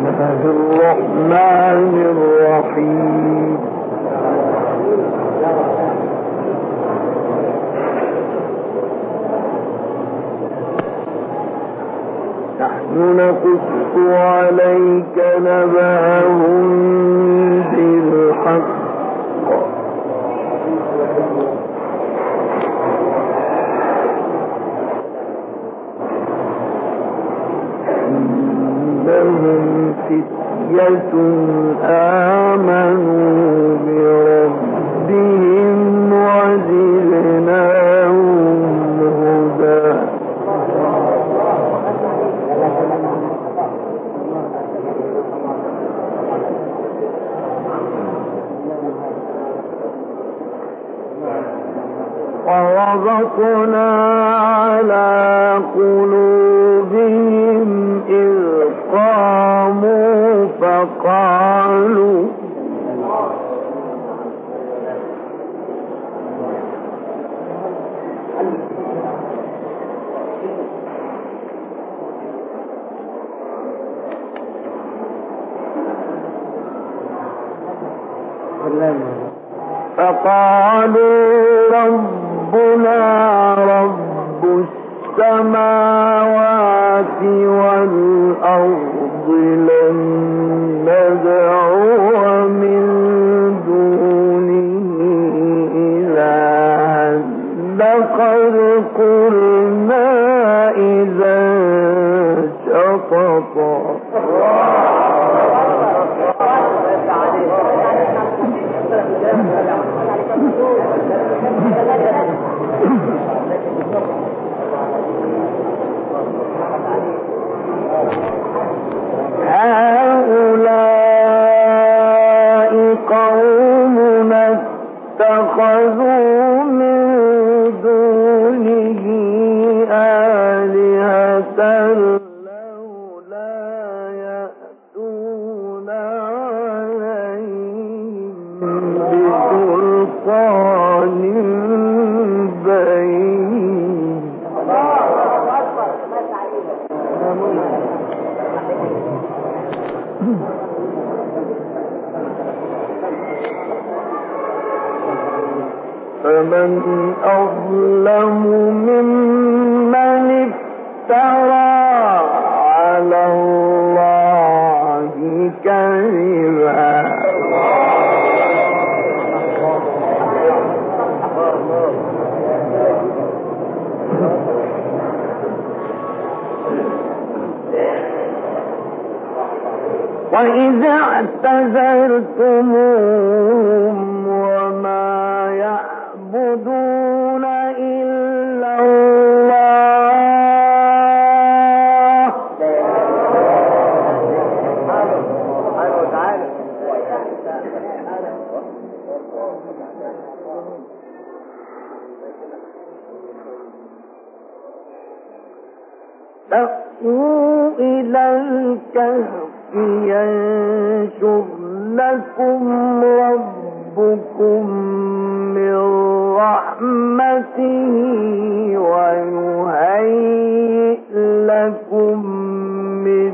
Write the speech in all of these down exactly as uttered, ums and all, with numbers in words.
الرحمن الرحيم. نحن نقص عليك نبأهم بالحق إنهم فتية آمنوا بربهم وزدناهم هدى. وربطنا على قلوبهم إذ قاموا فقالوا فقالوا ربنا رب السماوات والأرض لن ندعو من دونه إلها لقد قلنا إذا شططا. هؤلاء قومنا اتخذوا من دونه آلهة لولا يأتون عليهم بسلطان بين. فمن أظلم ممن افترى على الله كذبا. وإذا اعتزلتموهم وما يعبدون إلا الله فأووا إلى الكهف ينشر لكم ربكم من رحمته ويهيئ لكم من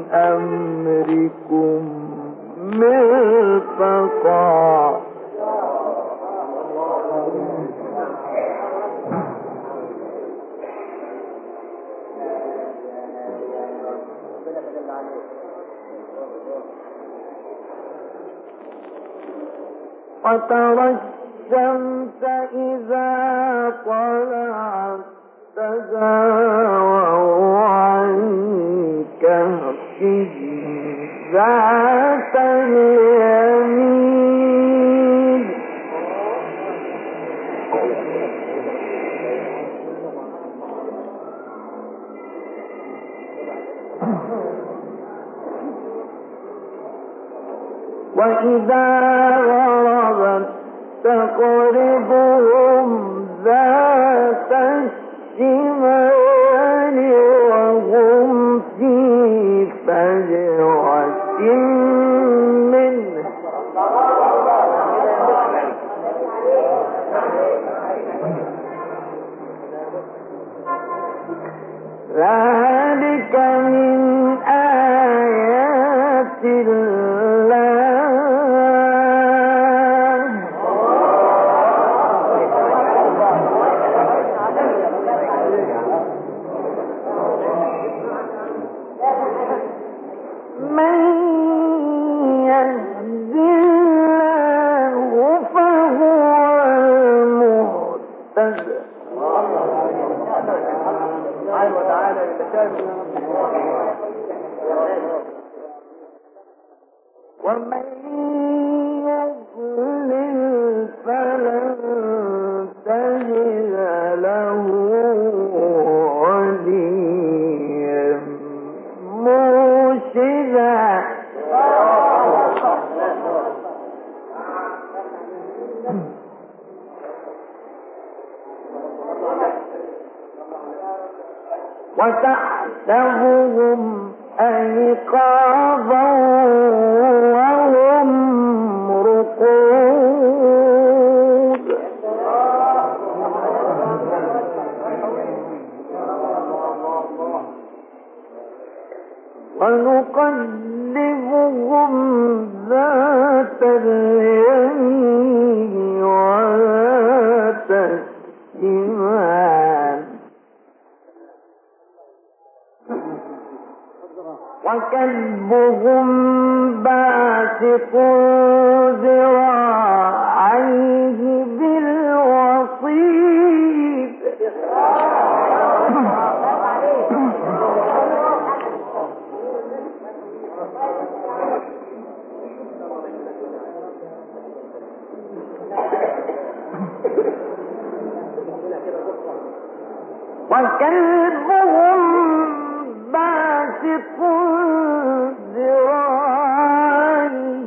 أمركم مرفقا. وترى الشمس إذا طلعت تزاور عن كهفه ذات اليمين وإذا غربت تقرضهم ذات الشمال وهم في فجوة منه ذلك من آيات ومن يضلل فلن تجد له وليا مرشدا. وتحسبهم أيقاظا وهم رقود ونقلبهم ذات اليمين وذات الشمال وكلبهم باسط ذراعيه بالوصيد وكلبهم باسط ذراعيه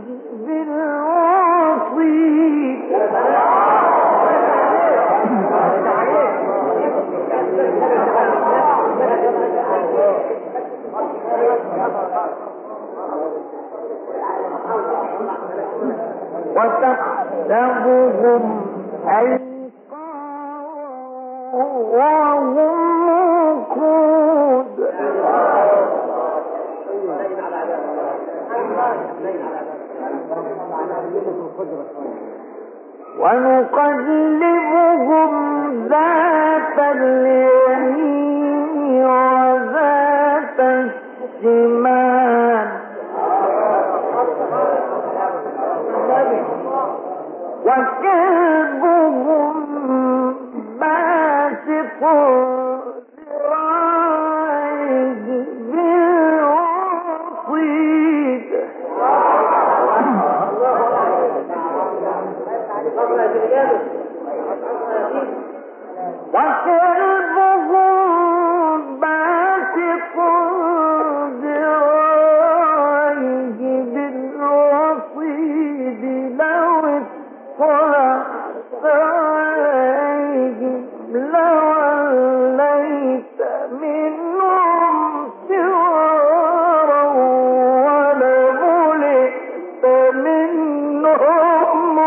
بالوصيد وتحسبهم أيقاظا وهم رقود ونقلبهم ذات اليمين وذات الشمال وكلبهم باسط ذراعيه بالوصيد وكلبهم باسط ذراعيه بالوصيد لو اطلعت عليهم لوليت منهم فرارا ولملئت منهم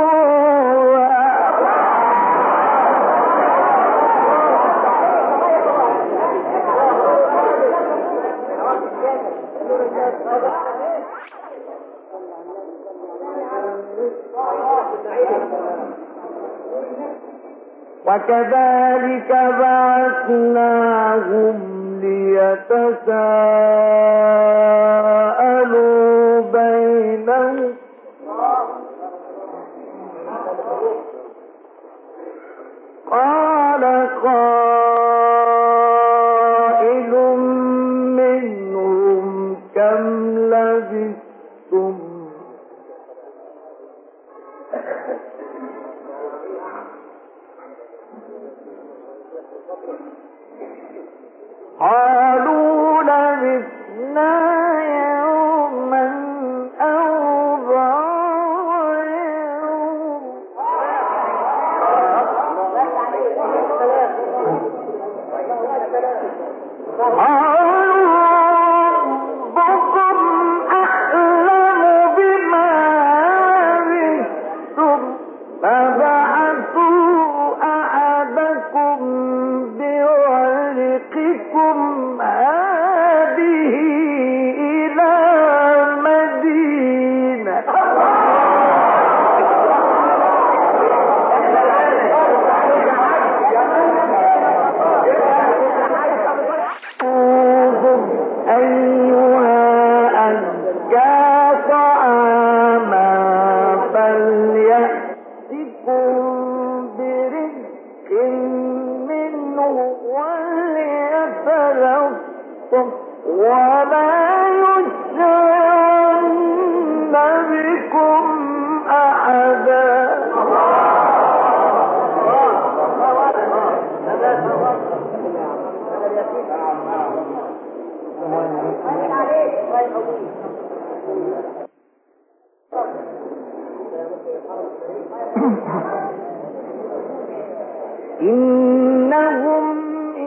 وكذلك بعثناهم ليتساءلوا بينهم قال قائل منهم كم لبثتم قالوا لبثنا يوما أو بعض يوم ربكم أعلم بما لبثتم فبعثوا أحدكم بورقكم هذه إلى مدينة أيها أزكى طعاما فليأتكم برزق منه وليتلطف ولا يشعرن به إنهم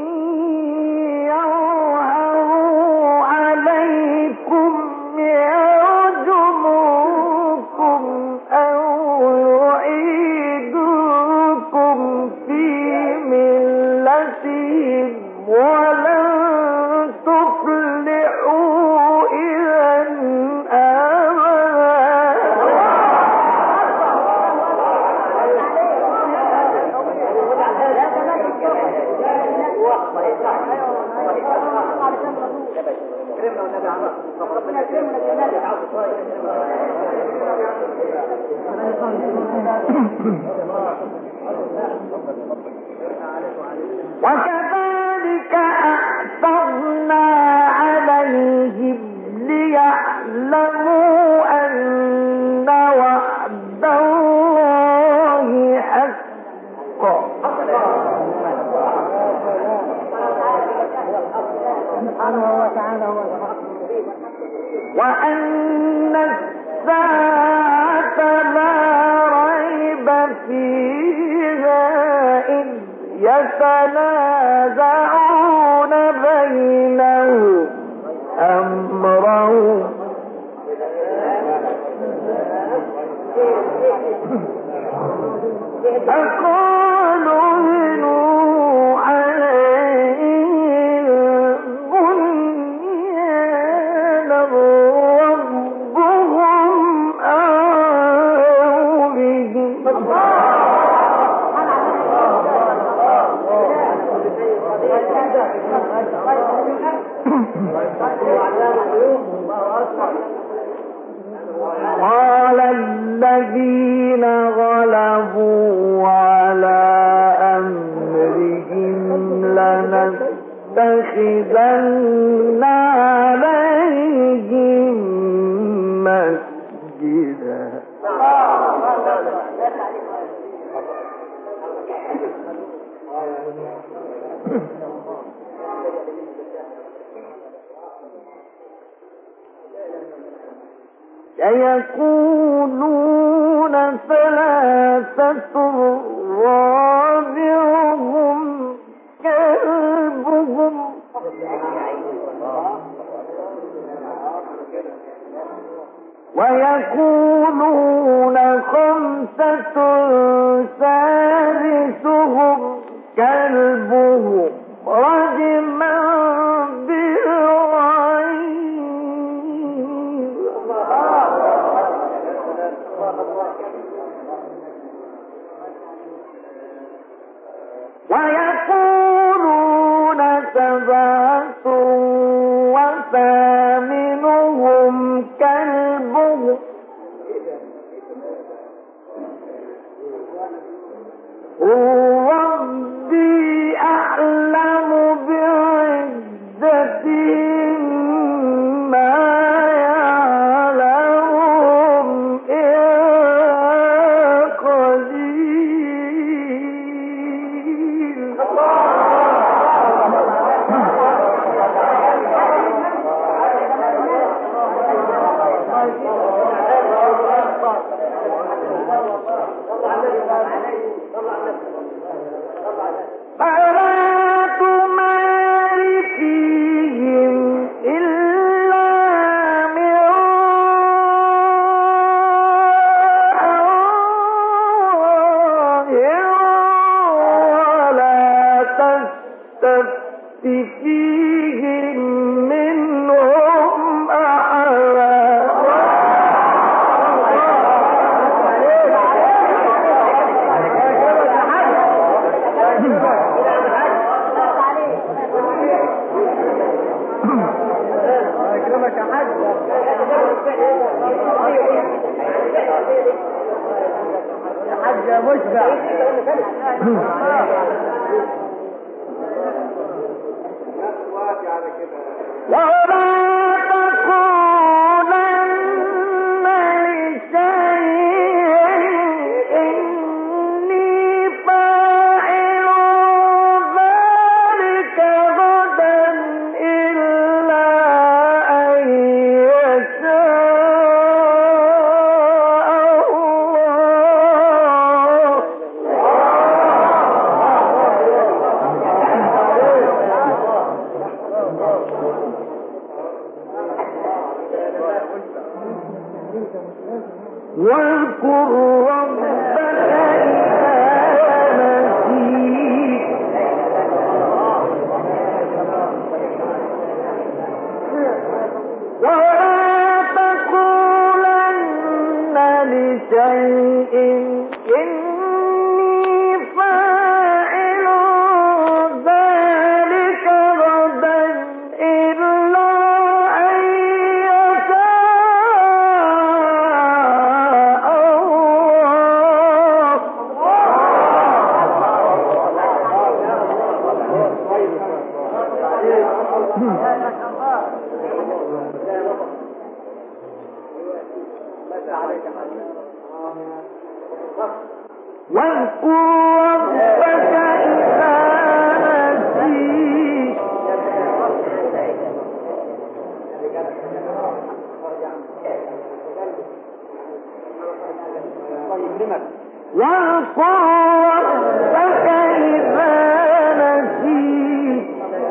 وكذلك أعثرنا عليهم ليعلموا أن وعد الله حق وأن الساعة لا ريب فيها إذ يتنازعون بينهم أمرهم فقالوا بنوا عليهم بنيانا ربهم أعلم بهم قال الذين غلبوا على أمرهم لنتخذن عليهم مسجدا سيقولون ثلاثة رابعهم كلبهم ويقولون خمسة سادسهم كلبهم رجما ويقولون سبعة وثامنهم كلبهم ربي أعلم بعدتهم ما يعلمهم إلا قليل فلا تمار فيهم إلا مراء ولا تستفت فيهم منهم أحدا حاجة مشبع ولا تقولن لشيء إني فاعل ذلك غدا إلا أن واذكر ربك إذا نسيت ولا تقولن لشيء إني فاعل ذلك غدا إلا أن يشاء واذكر ربك إذا نسيت واذكر ربك إذا نسيت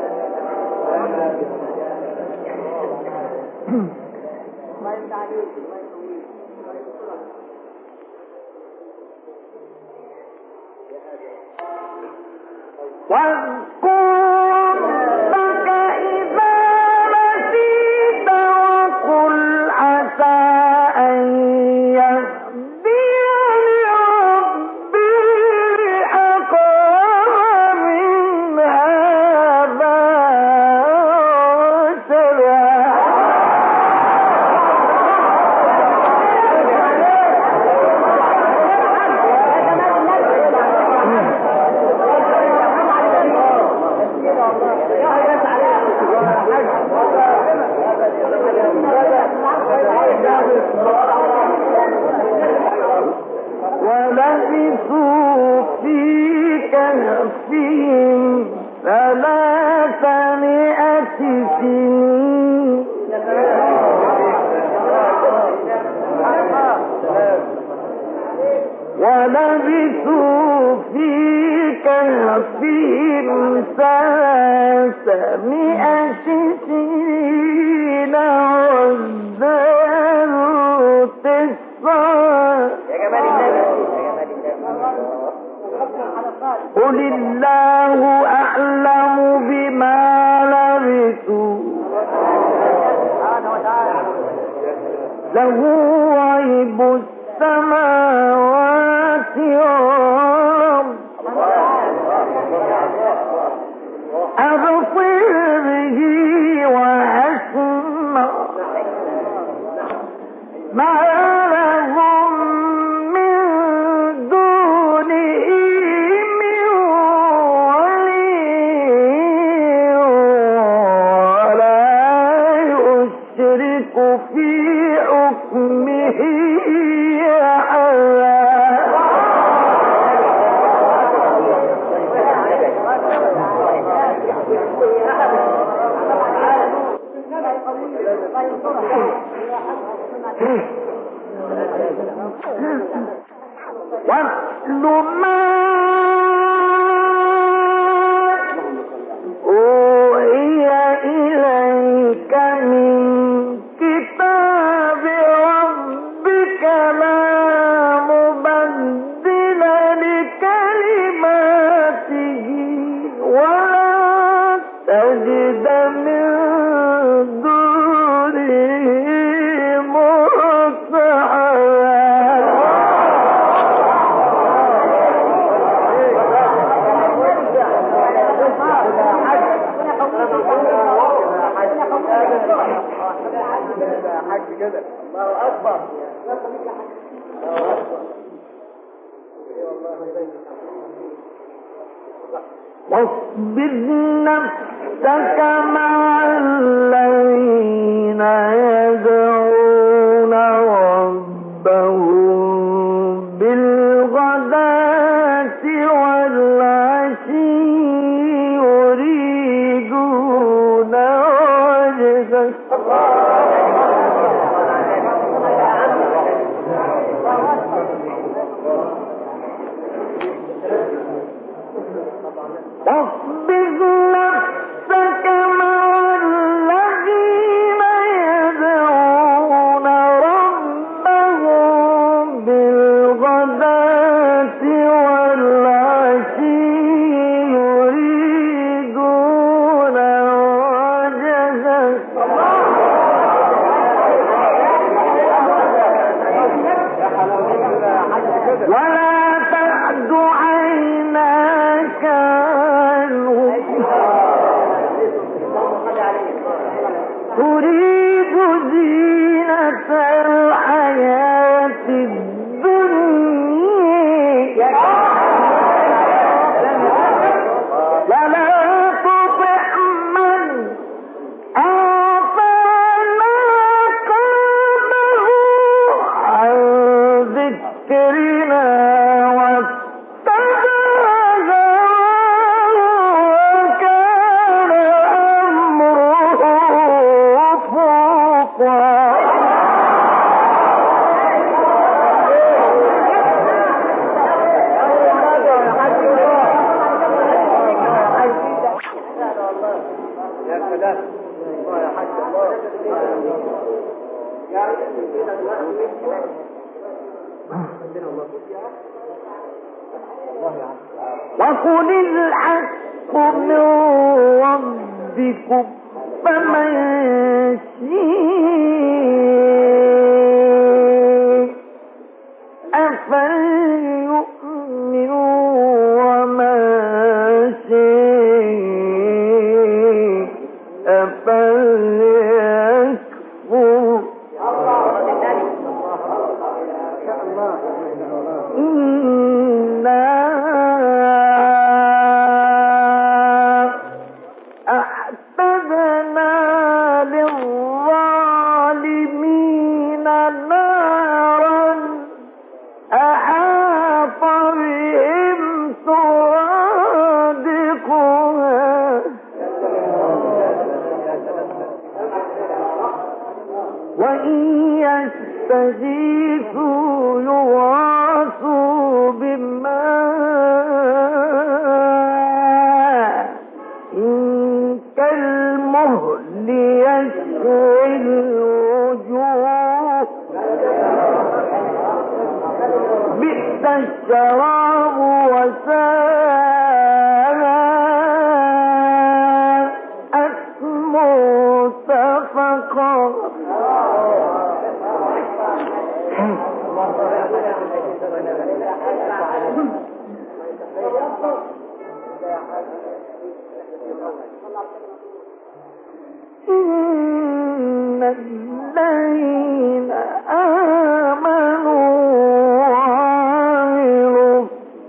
واذكر ربك إذا نسيت وقل عسى أن يهديني ربي لأقرب من هذا ولبثوا في كهفهم ثلاثمائة سنين ولبثوا في كهفهم ثلاثمائة سنين وازدادوا تسعا قل الله أعلم بما لبثوا له غيب السماوات والأرض أبصر به وأسمع ما لهم من دونه من ولي ولا يشرك في حكمه أحدا واتل ما أوحي إليك من كتاب ربك لا مبدل لكلماته ولا تجد من دونه الله أكبر. واصبر نفسك مع الذين يدعون ربهم بالغداة والعشي يريدون وجهه واصبر نفسك مع الذين يدعون زينة الحياة الدنيا ولا تطع من أغفلنا قلبه عن ذكرنا واتبع هواه وكان أمره فرطا. وقل الحق من ربكم فمن شاء فليؤمن ومن شاء فليكفر. إنا أعتدنا للظالمين نارا أحاط بهم سرادقها وإن يستغيثوا يغاثوا بماء كالمهل يشوي الوجوه بئس الشراب وساءت مرتفقا. إن الذين آمنوا وعملوا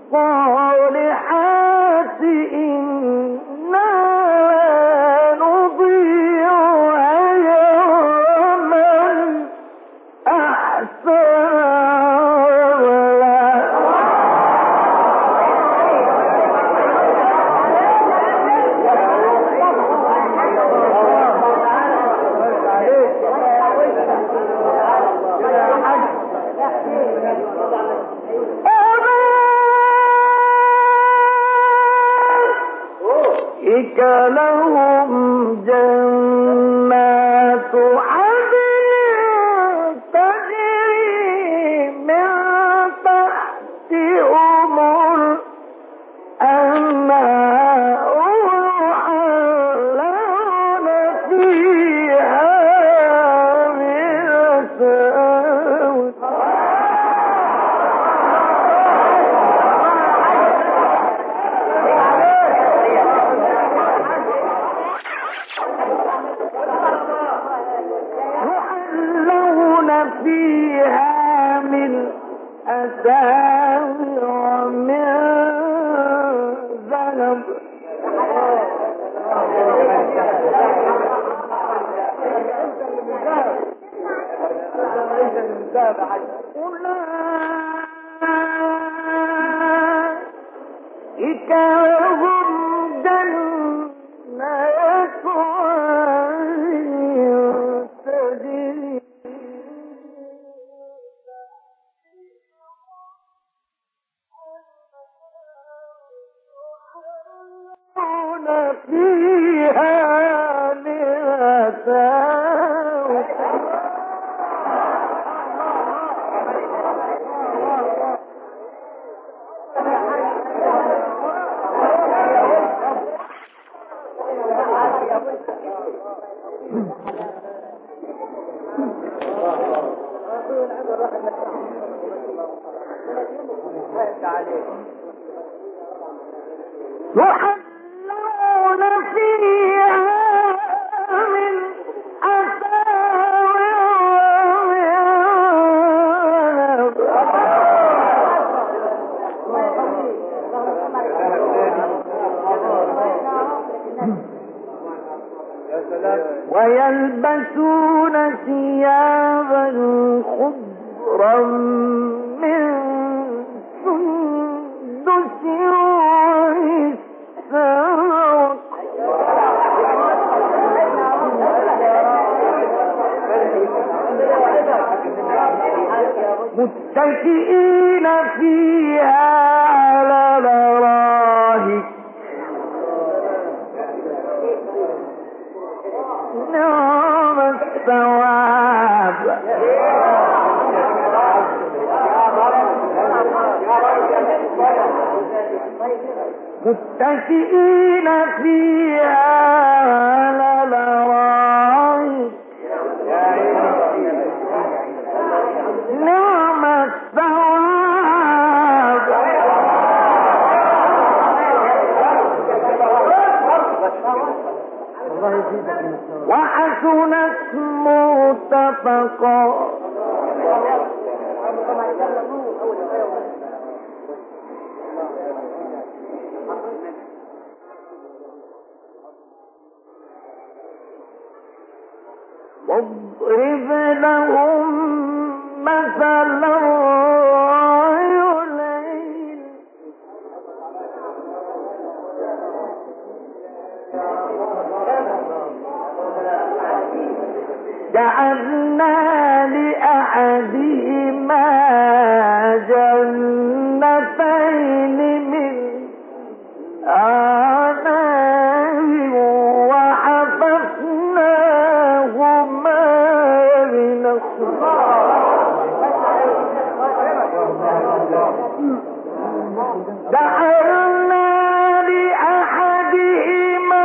الصالحات إنا لا نضيع أجر من أحسن أولئك لهم جنات عدن تجري من تحتهم الأنهار يحلون فيها من أساور فيها من أساور من ذهب أولئك لهم جنات عدن تجري فيها من أساور خضرا من سندس واستبرق متكئين فيها على الأرائك نعم الثواب متكئين فيها على الأرائك نعم الثواب وحسنت مرتفقا واضرب لهم مثلا رجلين جعلنا لأحدهما جنتين من أعناب وحففناهما بنخل جعلنا لأحدهما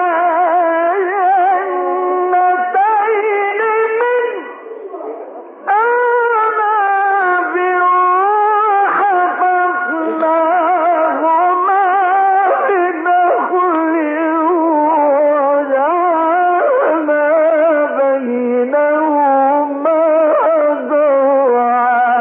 جنتين من أعناب وحففناهما بنخل وجعلنا بينهما زرعا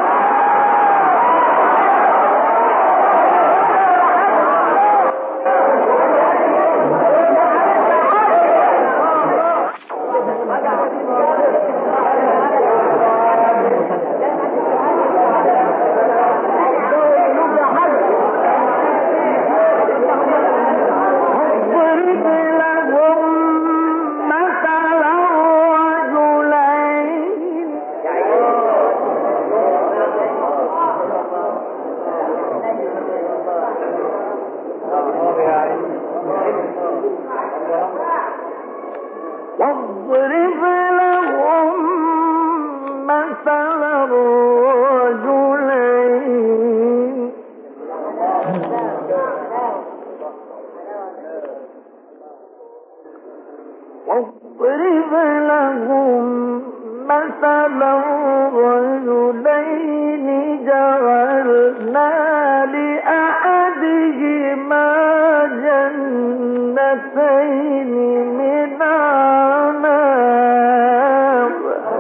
واضرب لهم مثلا رجلين واضرب لهم مثلا رجلين واضرب لهم مثلا رجلين جعلنا لأحدهما جنتين من أعناب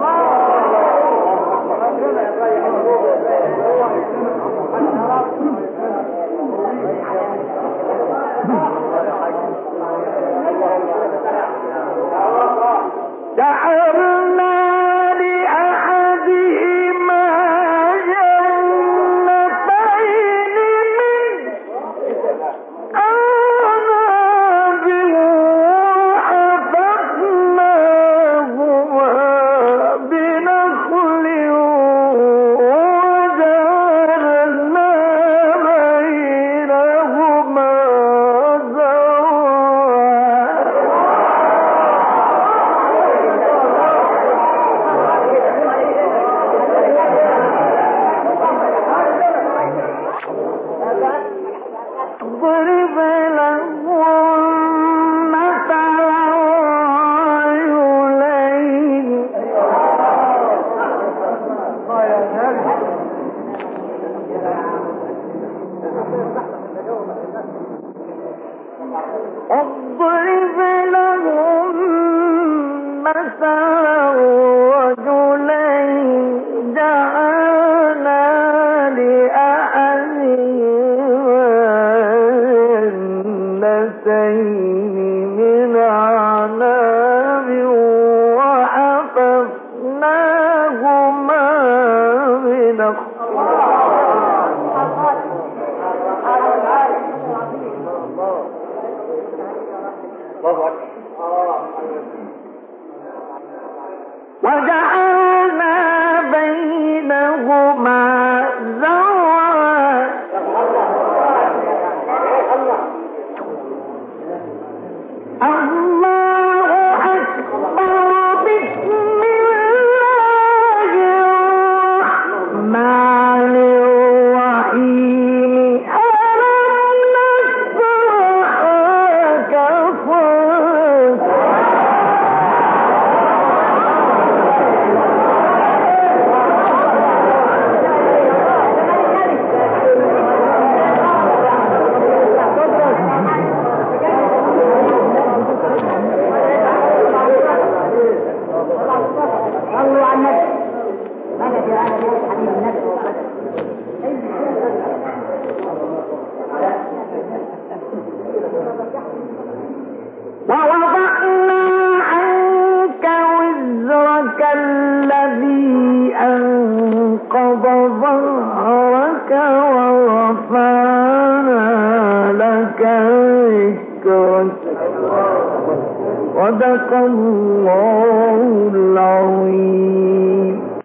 جعلنا لأحدهما جنتين وما زوى الله أكبر بسم الله الرحمن الرحيم ألم نشرح لك صدرك صلوا على النبي. مدد يا أهل بيت حبيب النبي. ووضعنا عنك وزرك الذي أنقض ظهرك ورفعنا لك ذكرك صدق الله العظيم.